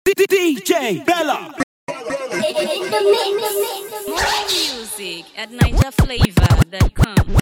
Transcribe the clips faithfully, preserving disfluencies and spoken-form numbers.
D J Bella. In the mix. More music at niger flavor dot com.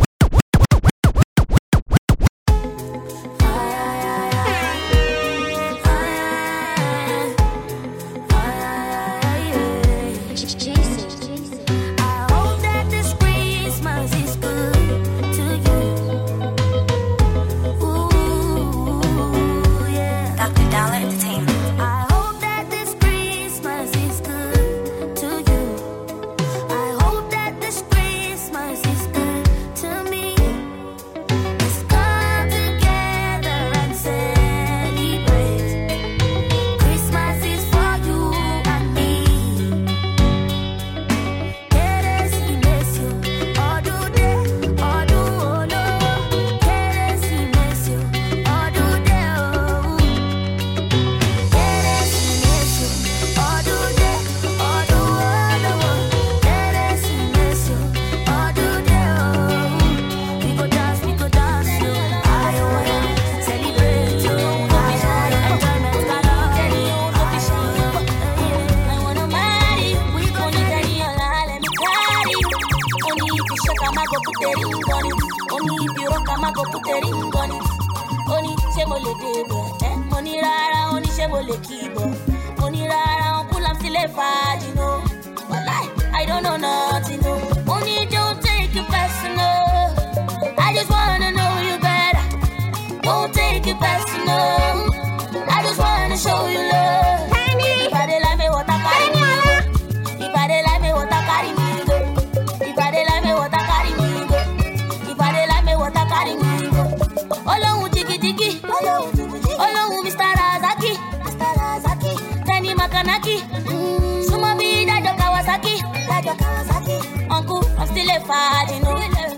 I don't know nothing, no. Only don't take it personal. I just wanna know you better. Don't take it personal. I just wanna show you love. If I dey like me, what I carry me go. If I dey like me, what I carry me go. If I dey like me, what I carry me go. If I dey like me, what I carry me go. Olohun jigi jigi, Olohun Mister Razaki, Mister Razaki, Tani Makanaki, Suma bi Dajo Kawasaki, Dajo Kawasaki. Uncle, I'm still a fad, you know.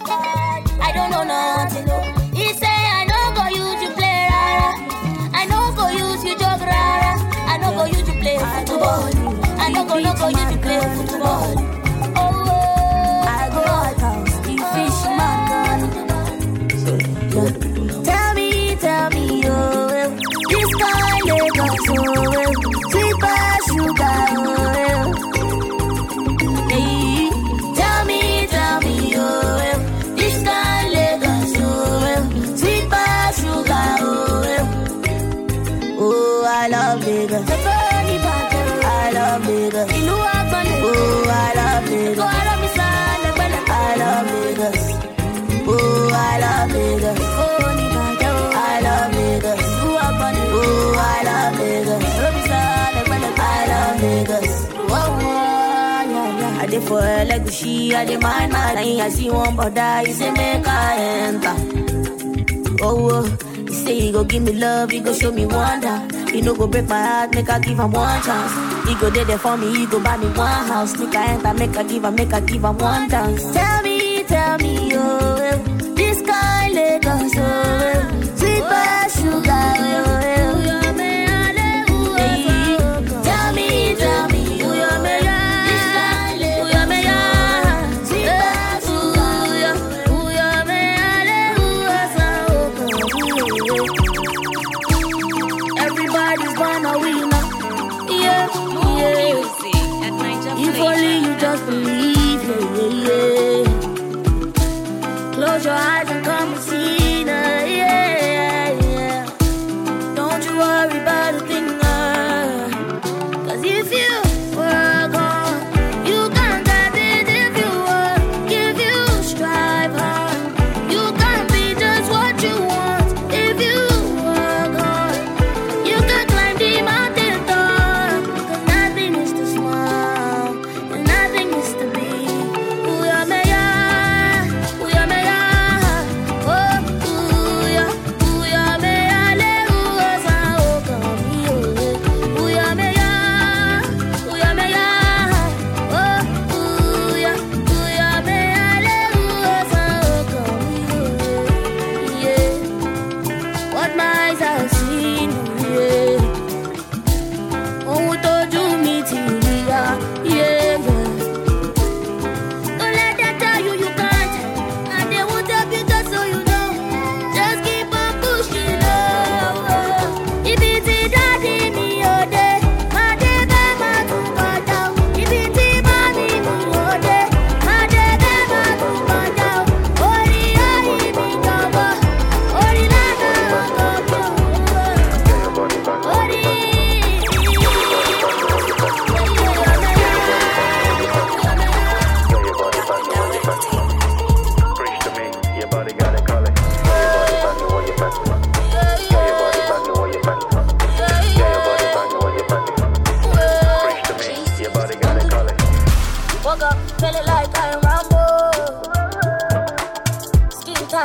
I don't know nothing, no. He say I don't go use you play rara. I don't go use you jog rara. I don't go use you play football. I don't go no go use you play football. Oh, oh. I go out house, the fish man. Tell me, tell me, oh, well, this kind of goes so well. Sweet as sugar, oh, well. Hey, tell me, tell me, oh, well, this kind of goes so well. Sweet as sugar, oh, well. Oh, I love Lagos. I love Lagos. Oh, I love Lagos. I love Lagos. Oh, I love Lagos. I love Lagos. Oh, I love Lagos. I love Lagos. Whoa, whoa, yeah, yeah. I did for a legacy. I did mine, mine. I see one brother. He say make I enter. Oh, oh. He say he go give me love. He go show me wonder. He no go break my heart. Make I give him one chance. He go there there for me. He go buy me one house. Make I enter. Make I give him. Make I give him one dance. Tell me, tell me, oh, well, this kind Lagos, oh, well, sweet by sugar, oh, well. Hey, tell me, tell me, oh, well, this kind Lagos, oh, well, sweet by sugar, oh, well. Everybody's gonna win, yeah, yeah. Music at niger If only you just believe, yeah, yeah, yeah. Close your eyes and come and see, nah, yeah, yeah. Don't you worry about a thing, nah. Cause if you work hard, you can get it if you work. If you strive hard, you can be just what you want. If you work hard, you can climb the mountain top. Cause nothing is too small, and nothing is too big.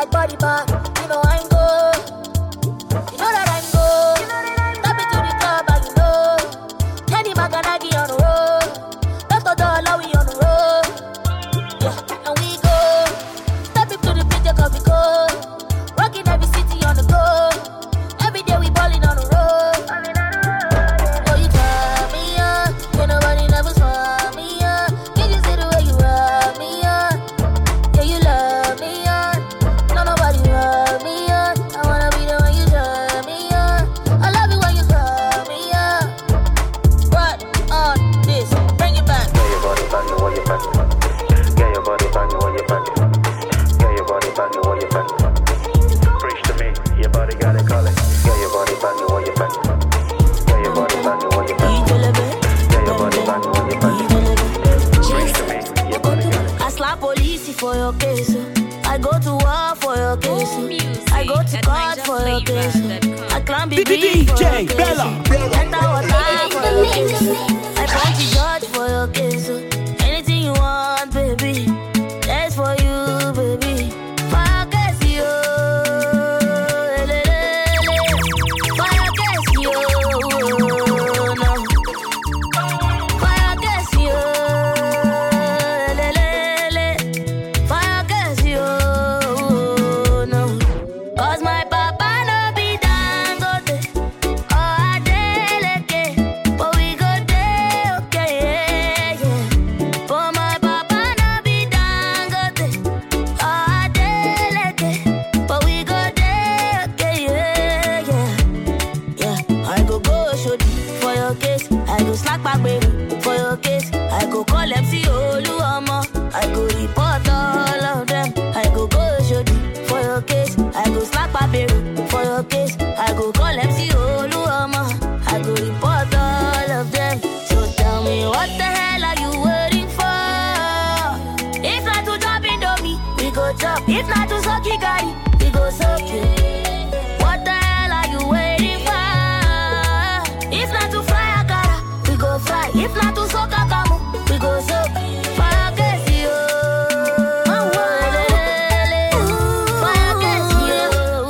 like body part. You know I go. You know that I go. Step into the club and you know. Kenny Maganagi on the road. Doctor Dollar we on the road. Yeah, and we go. Step into the picture cause we go. Rocking every city on the go. Every day we balling on the road. Oh, you turn me on. Ain't nobody never saw me on. Can you see the way you rub me on? Yeah, you love me on. No, nobody rub me on. I wanna be the one you turn me on. I love it when you turn me on. Right on this, bring it back. Get your body back, you want your back. Get your body back, you want your back. Get your body back, you want your back. Preach to me, your body gotta call it. Get your body back, you want your back. Get your body back, you want your back. Get your body back, you want your back. Preach to me, your body got it. I slap police for your case. I go to war for your case. I go to court for your case. I climb the D J Bella. Enter water for your case. I punch the judge for your case. Anything you want, baby. That's for you, baby. Fire case, yo. Fire case, yo. No. Fire case, yo. Fire case, yo. No. Cause my papa no be Dangote. Oh, Adeleke. But we go there, okay, yeah, yeah. But my papa no be Dangote. Oh, Adeleke. But we go there, okay, yeah, yeah. Yeah, I go go shoot for your case. I go slack back baby for your case. I go call M C Oluomo. I go report all of them. I go go shoot for your case. I go slack back baby for your case. I go call M C Oluomo. I go report all of them. So tell me what the hell are you waiting for? If not to jump into me, we go jump. If not to suck you, got it, we go suck you. What the hell are you waiting for? If not to fry a cara, we go fry. If not to soak a kamu, we go soak. Fire case, yo. Fire case, yo.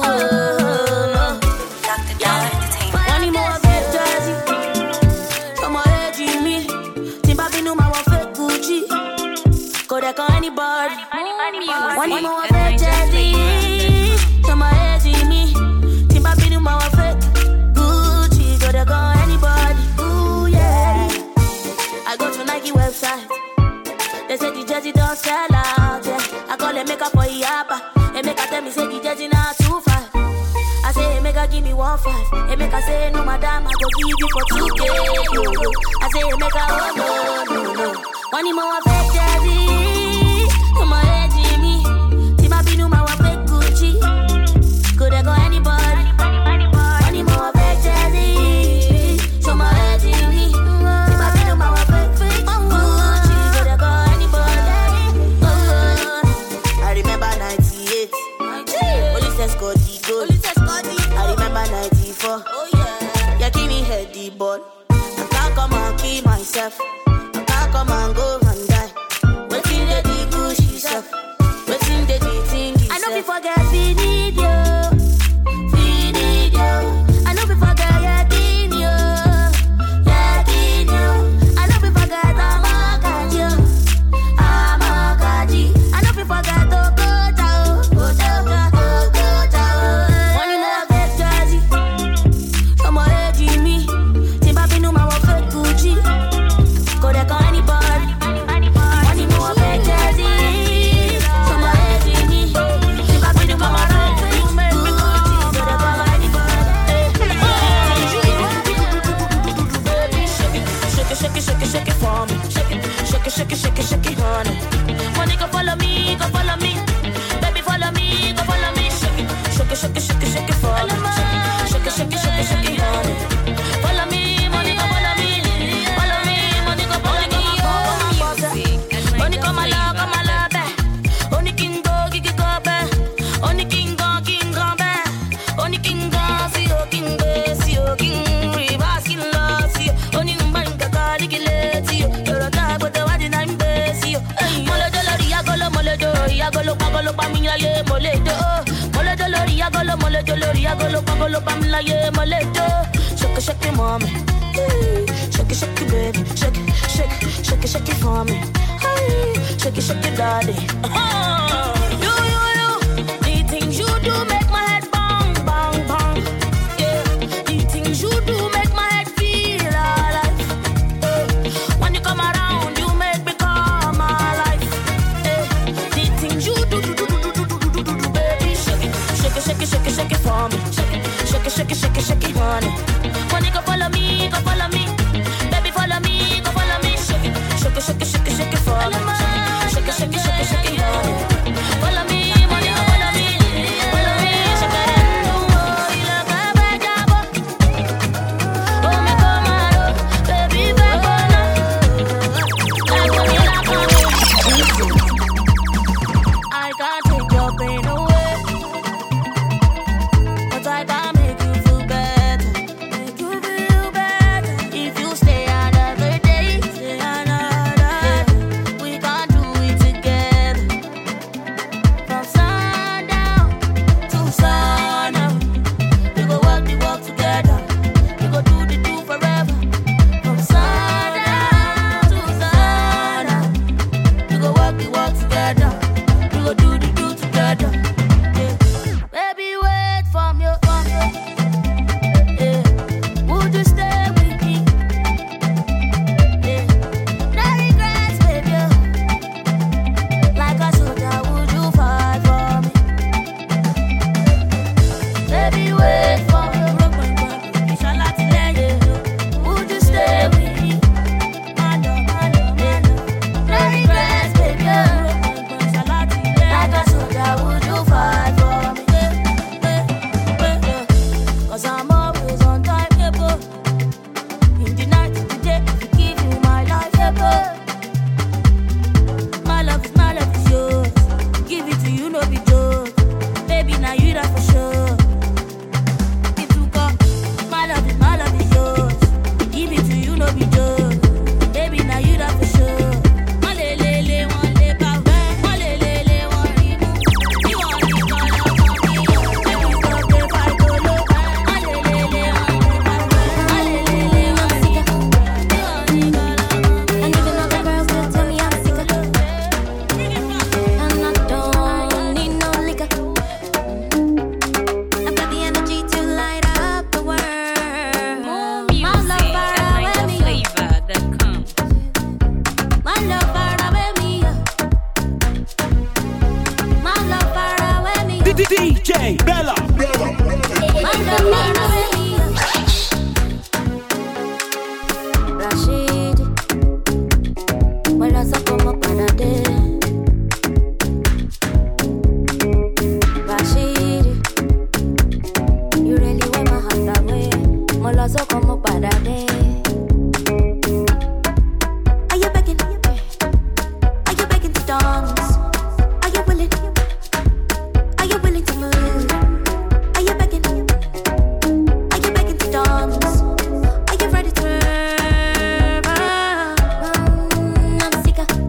One more big jersey. Come on, hey, Jimmy. Timba binu ma wa fake Gucci. Go there, call anybody. One more big jersey. Come on, hey, Jimmy. Timba binu ma wa fake Gucci. Go there, call anybody. Ooh, yeah. I go to Nike website. They say the jersey don't sell out, yeah. I call them make up for Yapa. They make her tell me say the jersey not too far. I say hey, make her give me one five. Hey, make her say no madam, I go give you for two K. Yo, yo. I say hey, make her oh no, no, no. One more fake jersey. Come on, hey, Jimmy. Timba binu ma wa fake Gucci. Could I go anybody? One more fake jersey. Come on, hey, Jimmy. Timba binu ma wa fake fake Gucci. Could I go anybody? Oh, I remember ninety-eight. Police escort the goal. I remember ninety-four. Oh yeah. Yeah, give me head the ball. I can't come and kill myself. I can't come and go and die. Waiting the the bush yourself. Waiting the the thing yourself. I know we forget we need you. We need you. I know we forget yeah, need you. Yeah, need you. I know we forget I'm a kaji. I'm a kaji. I know we forget to go down. Go down, go down. One more big jersey. Come on, hey, Jimmy. Timba binu ma wa fake Gucci. Go there, call anybody. One more big jersey. Come on, hey, Jimmy. Timba binu ma wa fake Gucci. Go there, call anybody. Shake it, shake it, shake it, shake it for me. Shake it, shake it, shake it, shake it, shake it, honey. Money go follow me, go follow me. Baby follow me, go follow me. Shake it, shake it, shake it, shake it, shake it for me. Shake it, shake it, shake it, shake it, honey. Follow me, money go follow me. Follow me, money go follow me. Money come along, come along, back. Only king go, king go back. Only king go, king go back. Only king go, see you, king go, see you, king. Reverse king love, see you. Only number king go, king let you. You're a guy, but the one in I'm best, see you. Mole dollar, ya go lo mole do, ya go lo pa go lo pa mi ya le mole do. Agolo mole jolori, agolo pagolo pamla ye mole jo. Shake it, shake it, mommy. Shake it, shake it, baby. Shake it, shake it, shake it, shake it for me. Shake it, shake it, daddy. You, you, you. The things you do make my head bang, bang, bang. Yeah. The things you do make my head feel alive. Yeah. When you come around, you make me come alive. Yeah. The things you do, do, do, do, do, do, do, do, do, baby. Shake it, shake it, shake it, shake it, shake it for me. Shake it, shake it, shake it, shake it, shake it, honey. When you go follow me, go follow me. Baby, follow me, go follow me. Shake it, shake it, shake it, shake it, shake it for me. Shake it, shake it, shake it, shake it, honey. Follow me, money, follow me, follow me. Shake it, don't worry, look at my job. Oh, me come on, baby, back on up. Like when you knock on me. I can't take your pain away, but I can make you feel better, make you feel better. If you stay another day, stay another day, we can do it together. From sundown to sunup, we go walk the walk together, we go do the do forever. From sundown to sunup, we go walk the walk together, we go do the do together. Yeah. Baby, wait for me, for me. Yeah. Would you stay with me? Yeah. No regrets, baby. Like a soldier, would you fight for me? Baby, wait for me. Inshallah, till you. Would you stay with me? My love, my love, my love. No regrets, baby. Inshallah, till you. Like a soldier, would you fight for me? Cause I'm always on time, yeah, boy. In the night, in the day, I give you my life, yeah, boy. My love is my love is yours. Give it to you, no be joke. Baby, now you that for sure. It took up. My love is my love is yours. Give it to you, no be joke. Baby, now you that for sure. My le le le, one le pa, my le le le, one remove. You want me, call out for me. Baby, stop the fight, go low. My le le le, one le pa, my le le le, one remove. You want me, call out for me. And even other girls will tell me I'm sick of it. And I don't need no liquor. I've got the energy to light up the world. More My music love far at away me. niger flavor dot com. My love far away me. My love far away me. D J Bella. My love far away me. Rashid, bueno, eso como para ti. Rashid, you really wear my heart away. Molazo como para ti. Are you begging? Are you begging to dance? Are you willing? Are you willing to move? Are you begging? Are you begging to dance? Are you ready to move? Mm, I'm sick of.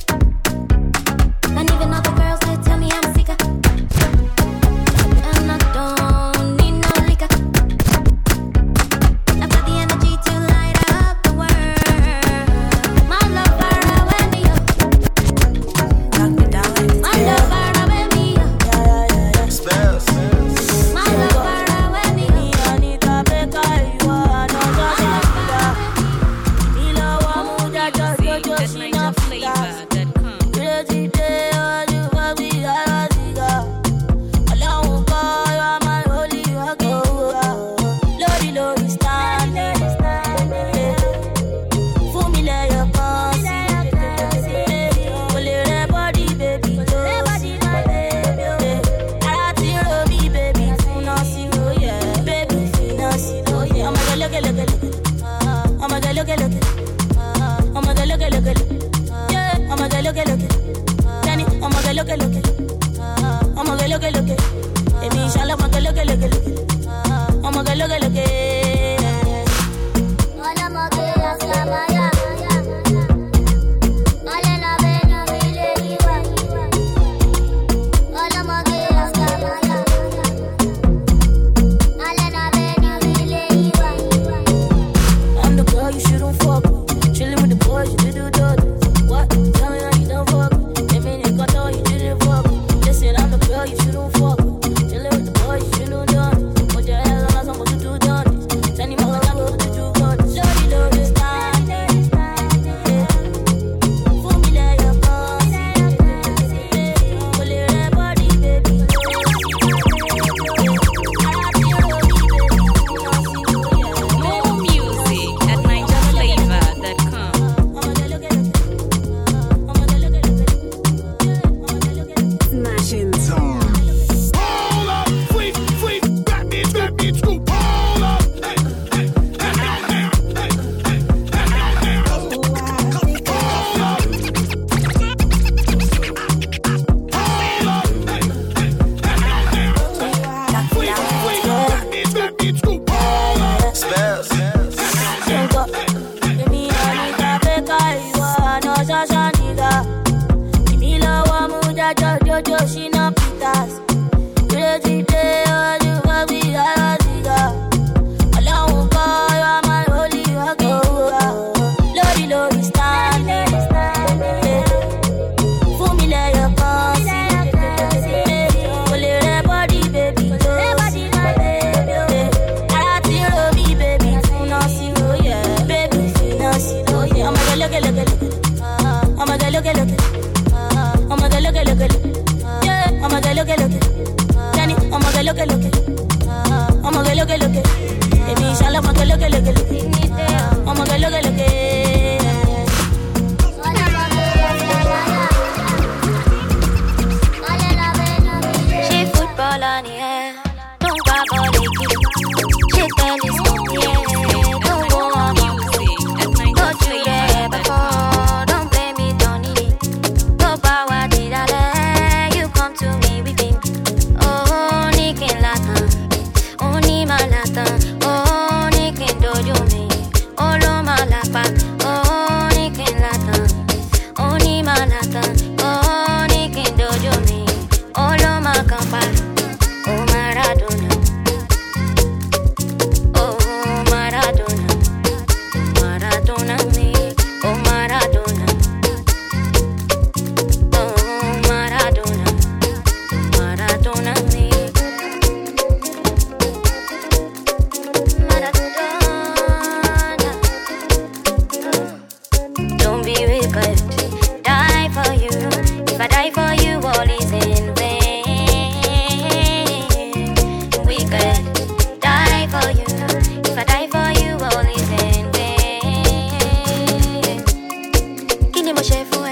And even other girls they tell me I'm sick of. And I don't need no liquor. I've got the energy to light up the world. My love far away me, Knock me down like my love far away me, yeah, yeah, yeah. Spells. my love far away me. Anita Beka, you are no Josita. Ila wa muja jojo Music at josina niger flavor dot com. Crazy day, all you want me, I see ya. Alone call, you are my holy rock. Lodi, lodi, standing, standing. For me, let your consent. Pull it up, body, baby, Josie, my baby. I see Robbie, baby, Funasi, oh yeah, baby, Funasi, oh yeah. I'm gonna look at, look at, look at. I'm gonna look at, look at. I'm gonna look at, look at, look at. Yeah, I'm gonna look at, look at. Danny, I'm gonna look at, look at. I'm gonna look at, look at. Baby, inshallah, I'm gonna look at, look at, look at. I'm gonna look at, look at. Hola, moqueras, la maya. Hola, la vena, mi lady, Hola, moqueras, la maya. Joshina Peters. Today, today, all you want me, I want you, girl. Alone, boy, you are my holy rocket. Lordy, Lordy, standing, standing. For me, let your pass. Pull your body, baby, Josie, my baby. I feel me, baby, Funasi, oh yeah, baby, Funasi, oh yeah. I'm gonna look at, look at, look at. I'm gonna look at, look at. I'm gonna look at, look at. Yeah, I'm gonna look at, look at. Danny, I'm gonna look at, look at. I'm gonna look at, look at. Baby, shall I'm gonna look at, look at. I'm gonna look at, look at. She football on the air, don't grab all the kids. She tennis on the air, don't go on the music. Go to there before, don't blame it on it. Go power did I let you come to me with him. Oh, Nikin Latan, oh, Nima Latan, oh, Nikin Dojo me, oh, Loma Lapa, oh, Nikin Latan, oh, Nima Latan, oh, Nikin Dojo me, oh, Loma Kampa, oh, Maradona, oh, Maradona, Maradona me, oh, Maradona, oh, Maradona, Maradona me, Maradona. Don't be wicked, die for you. If I die for you, all is in vain. Wicked, die for you. If I die for you, all is in vain. Kini mo ṣe fún ẹ?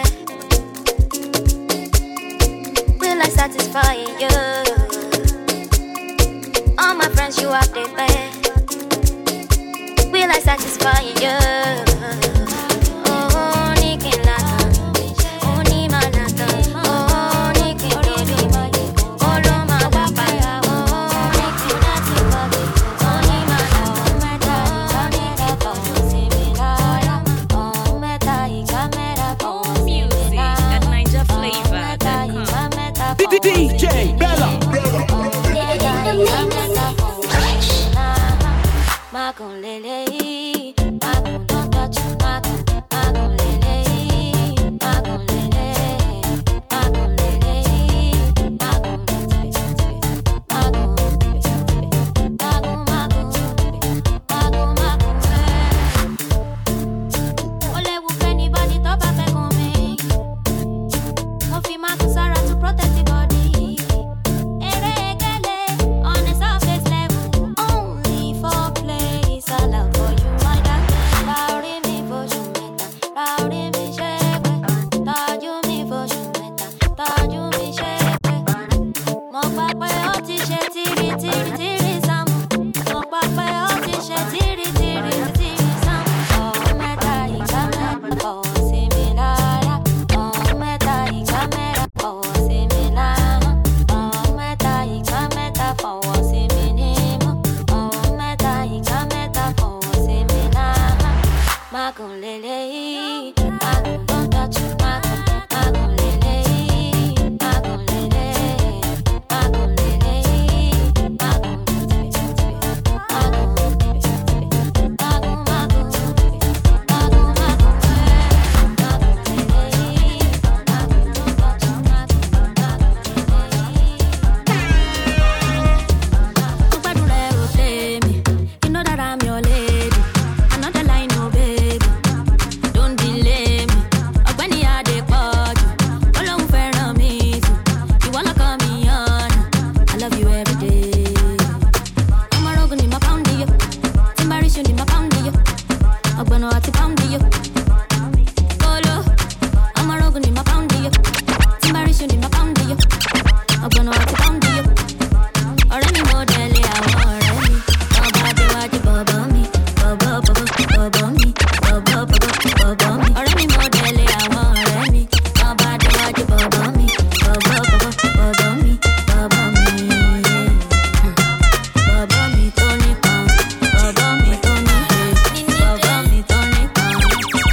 Will I satisfy you? All my friends you have the best. Will I satisfy you? Oh, Nikin Latan, oh, Nima Latan, oh, Nikin Dojo, oh, Loma Lapa, oh, Nikin Latan, oh, Nima Latan, oh, Nikin Dojo, Similara, oh, Meta Ikamera, oh, Music at Niger Flavor dot com. D J Bella. Magon lele, magon don't touch you, magon, magon lele, magon lele, magon lele, magon, magon, magon, magon, magon, magon. Ole wu anybody to ba fe con me. Mo fi magon Sarah to protect the body. Ere gele on a surface level, only for play. It's allowed for you, my darling. Laure mi for shumeta, laure mi shepe. Taju mi for shumeta, taju mi shepe. Mo pa pe o ti she tiri tiri tiri sam. Mo pa pe o ti she tiri tiri tiri sam. Oh meta I camera, oh similara. Oh meta I camera, oh similara. Oh meta I camera, oh similara. Oh meta I camera, oh similara. Magon lele, magon don't touch you, magon, magon lele, magon lele, magon lele, magon, magon, magon, magon, magon, magon, magon lele, magon don't touch you, magon, magon lele. Mo gbádùn rẹ ò tẹ́ mi, you know that I'm your lady. Another line, no baby, don't delay me. Ọ̀gbẹ́ni Adépọ̀jù, Ọlọ́run fẹ́ràn mi jù. Ìwọ lọ́kàn mi ọ̀nà, I love you every day. Ọmọ rogun ni mo pound yó, tí n bá rí ṣu ni mo pound yó. Ọ̀gbọ̀nà àti pound yó. Kóló, ọmọ rogun ni mo pound yó, tí n bá rí ṣu ni mo pound yó. Ọ̀gbọ̀nà àti pound yó. Ọ̀rẹ́ mi mo délé àwọn ọ̀rẹ́ mi. Ọba Adéwájú bọ̀bọ̀ mi, bọ̀bọ̀ bọ̀bọ̀ bọ̀bọ̀ mi, bọ̀bọ̀ bọ̀bọ̀ bọ̀bọ̀ mi. Ọ̀rẹ́ mi mo délé àwọn ọ̀rẹ́ mi. Ọba Adéwájú bọ̀bọ̀ mi, bọ̀bọ̀ bọ̀bọ̀ bọ̀bọ̀ mi, bọ̀bọ̀ mi. Bọ̀bọ̀ mi tó nípọn, bọ̀bọ̀ mi tó níhe, bọ̀bọ̀ mi tó nípọn,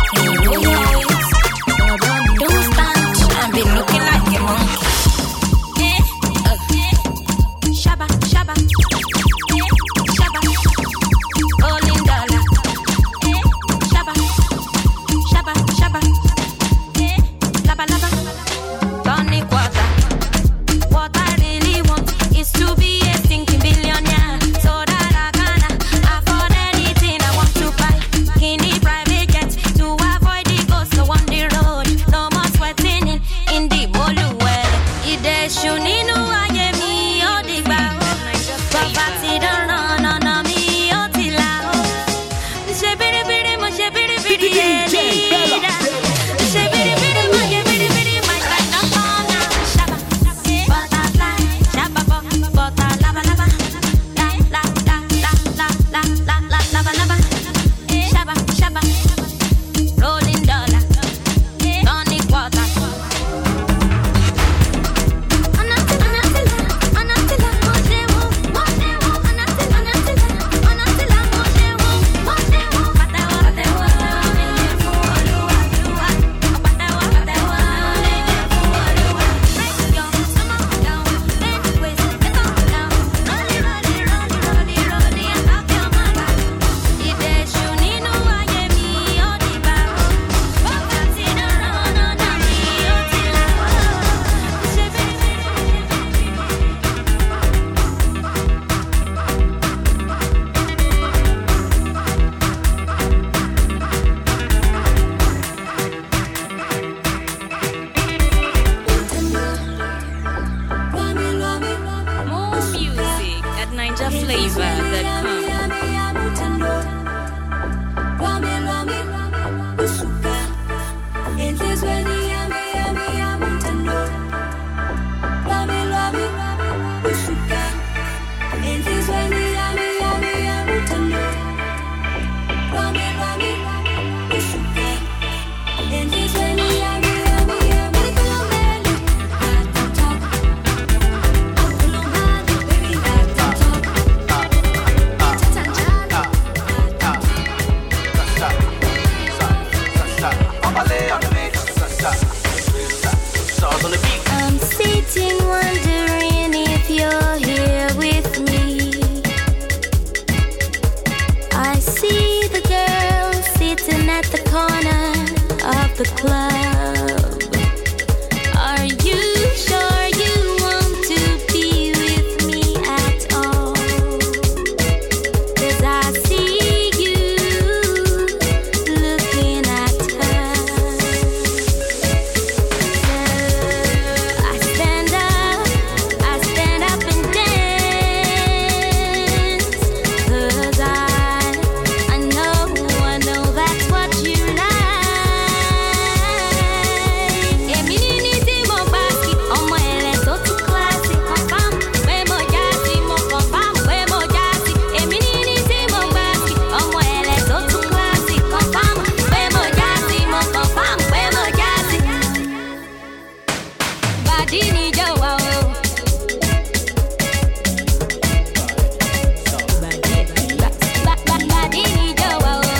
I'm sitting wondering if you're here with me. I see the girl sitting at the corner of the club. Are you sure you want to be with me at all? 'Cause I see you looking at her. So I stand up, I stand up and dance. 'Cause I, I know, I know that's what you like. Èmi ní ní tí mo bá kí ọmọ ẹlẹ́ tó tún kíláàsì confirm pé mo já sí, mo confirm pé mo já sí. Èmi ní ní tí mo bá kí ọmọ ẹlẹ́ tó tún kíláàsì confirm pé mo já sí, mo confirm pé mo já sí. Bàdí ni jọ̀wọ́ o. Bàdí ni jọ̀wọ́ o.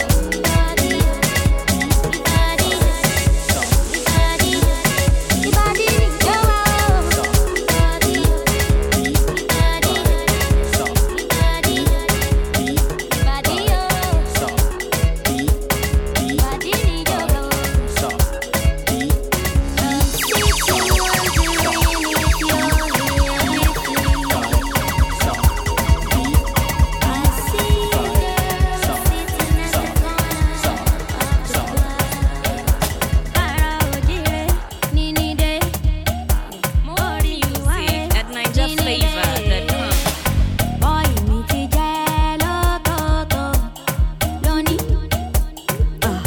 More music at niger flavor dot com. Boy mi ti jẹ́ lọ́tọ̀ọ̀tọ̀ lónìí. Ah.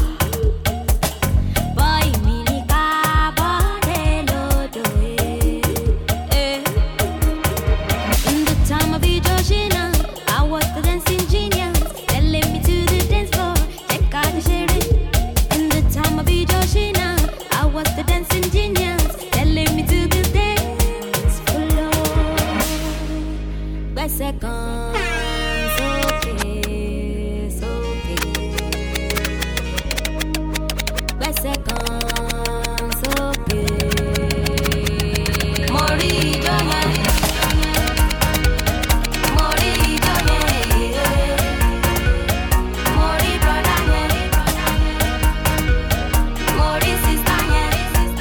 Boy mi ní ká bọ́dé lódò eh. Eh. In the time of Ijoshina, I was the dancing genius. Telling me to the dance floor, check out the shade. In the time of Ijoshina, I was the dancing genius. Telling me to the dance floor. Gbẹ́sẹ̀ kan sókè sókè. Gbẹ́sẹ̀ kan sókè. Mo rí ijó yẹn. Mo rí ijó yẹn. Mo rí brother yẹn. Mo rí sister yẹn.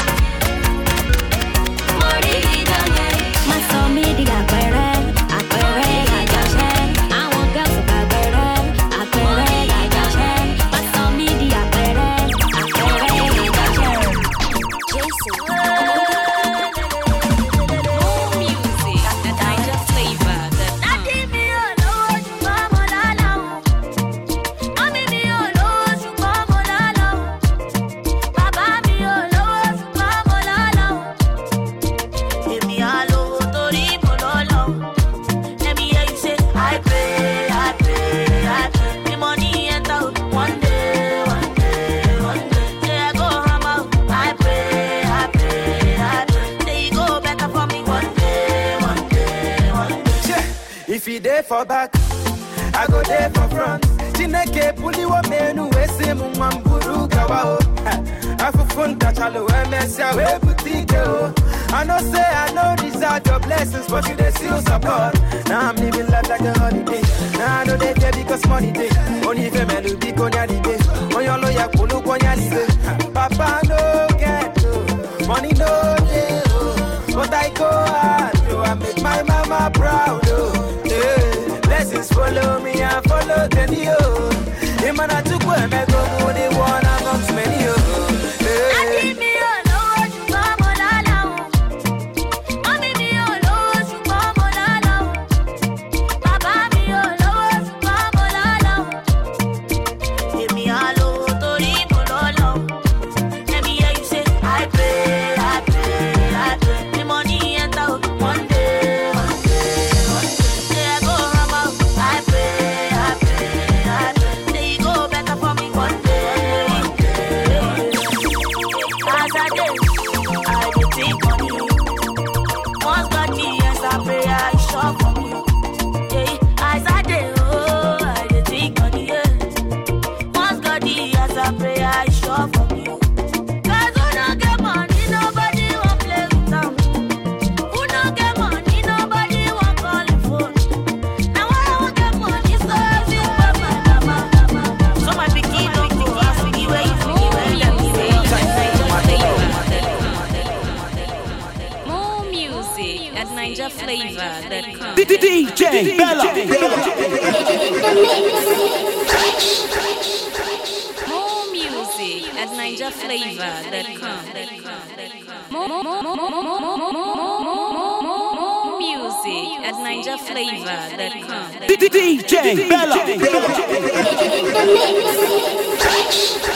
Mo rí ijó yẹn. Má sọ mí di àpẹẹrẹ, àpẹẹrẹ àjọṣe. Àwọn girls ò kàgbẹrẹ, àpẹẹrẹ àjọṣe. Má sọ mí di àpẹẹrẹ, àpẹẹrẹ àjọṣe. More music at niger flavor dot com. Dádì mi ò lówó ṣùgbọ́n mo lọ́lá o. Mọ́mí mi ò lówó ṣùgbọ́n mo lọ́lá o. Bàbá mi ò lówó ṣùgbọ́n mo lọ́lá o. Èmi á lówó torí mo lọ́lá o. Let me hear you say, I pray, I pray, I pray. The money enter o. One day, one day, one day. Say I go hammer o. I pray, I pray, I pray. Say e go better for me one day, one day, one day. Yeah. If you there for back, I go there for front. Chineke puli wo menu wese mu mamburu kawao. Afufun tachalo emesia we boutique o. I know say I know deserve your blessings, but you they still support. Now I'm living life like a holiday. Now I know they care because money day. Only if me lu bi konya libe. On your lawyer kulu konya libe. Papa no get no, money no dey oh. But I go hard oh, I make my mama proud oh. Yeah. Blessings follow me and follow them oh. Imana tukwe me go money one amongst many oh. Dádì Yeah. mi ò lówó ṣùgbọ́n mo lọ́lá o. Mọ́mí mi ò lówó ṣùgbọ́n mo lọ́lá o. Bàbá mi ò lówó ṣùgbọ́n mo lọ́lá o. Èmi á lówó torí mo lọ́lá o. Let me hear you say, I pray, I pray, I pray. The money enter o. One day, one day, one day. Say I go hammer o. I pray, I pray, I pray. Say e go better for me one day, one day, one day. As I did, I did think on you. Once God me answer prayer, I sure for me. Yeah, as I did, oh, I did think on you. Once God me answer prayer, I sure for me. 'Cause when I niger flavor dot com. D J Bella. More music at niger flavor dot com. More, more, more, more, more, more, more, more, more music at niger flavor dot com. D J Bella.